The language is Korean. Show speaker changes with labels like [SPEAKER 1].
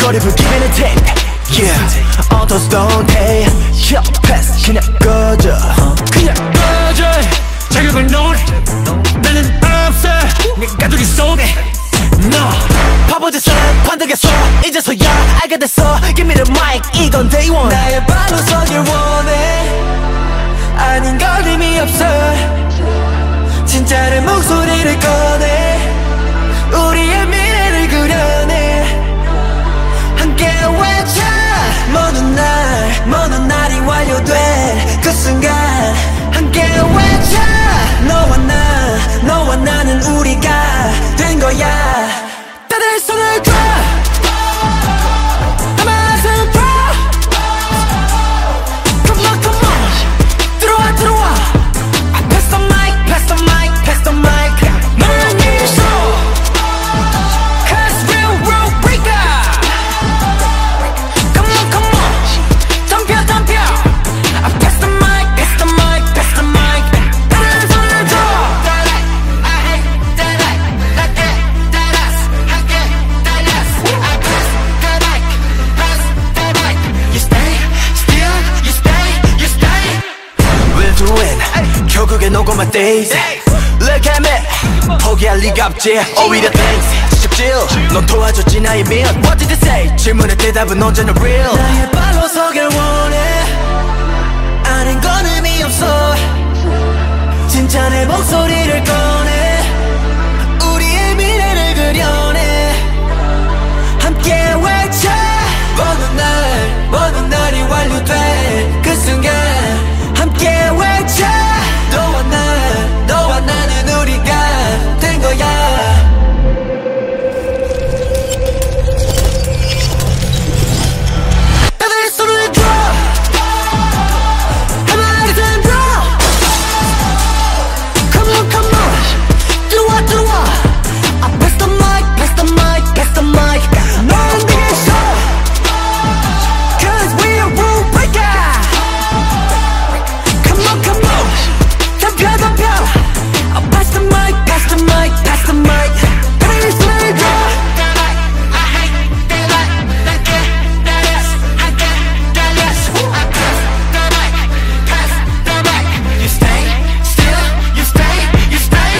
[SPEAKER 1] What if we give it a take? Yeah, all those don't take. Kill, pass, 그냥 꺼져. 그냥 꺼져. 자격을 논해. 나는 없어. 네 가두리 속에. No. 바보짓을 관두겠어. 이제서야 알게 됐어. Give me the mic. 이건 day one. 나의 발로 서길 원해. 아닌 걸 의미 없어. 진짜는 목소리를 꺼내. 우리의 미래를 그려내. 함께 외쳐. 먼 날이 완료돼. 그 순간 함께 외쳐. 너와 나는 우리가 된 거야. 다들 손을 들어. Amazing Pro. Come on, come on. 들어와. Pass the mic, pass the mic, pass the mic. 너를 위해서. Cause real breaker. Come on. 덤벼. Pass the mic, pass the mic, pass the mic. 다들 손을 들어. 결국엔 오고 my days. Look at me. 포기할 리가 없지. 오히려 thanks. 지적질. 넌 도와줬지 나의 민. What did they say? 질문의 대답은 언제나 real. 나의 발로 서길 원해. 아는 건 의미 없어. 진짜 내 목소리를 꺼내. 우리의 미래를 그려내. 함께 외쳐. 먼 날이 완료돼. 그 순간 함께 외쳐. 너와 나는 우리가 된 거야. 다들 손을 들어. Amazing Pro. Come on. 들어와. Pass the mic, pass the mic, pass the mic. 넌 위해서. Cause we're rule breaker. Come on. 덤벼. Pass the mic, pass the mic, pass the mic. Please let go. I hate that I get that yes. I pass the mic. You stay still, you stay.